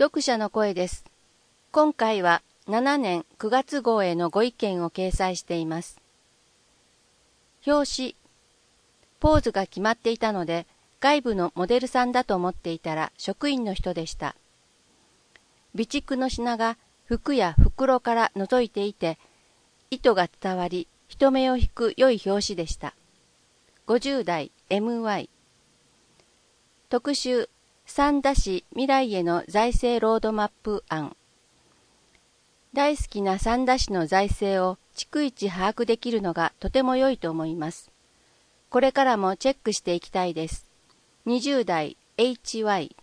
読者の声です。今回は7年9月号へのご意見を掲載しています。表紙。ポーズが決まっていたので、外部のモデルさんだと思っていたら職員の人でした。備蓄の品が服や袋から覗いていて、意図が伝わり、人目を引く良い表紙でした。50代 MY。特集。三田市未来への財政ロードマップ案。大好きな三田市の財政を逐一把握できるのがとても良いと思います。これからもチェックしていきたいです。20代 HY。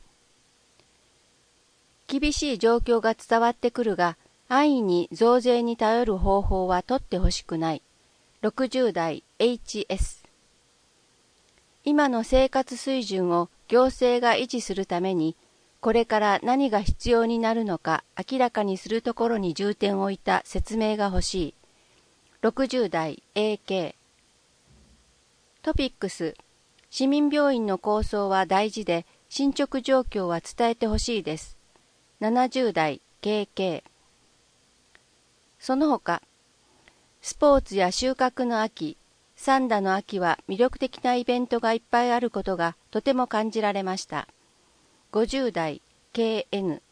厳しい状況が伝わってくるが、安易に増税に頼る方法は取ってほしくない。60代 HS。今の生活水準を行政が維持するために、これから何が必要になるのか明らかにするところに重点を置いた説明が欲しい。60代 AK。トピックス。市民病院の構想は大事で、進捗状況は伝えてほしいです。70代 KK。その他、スポーツや収穫の秋、三田の秋は魅力的なイベントがいっぱいあることがとても感じられました。50代 KN。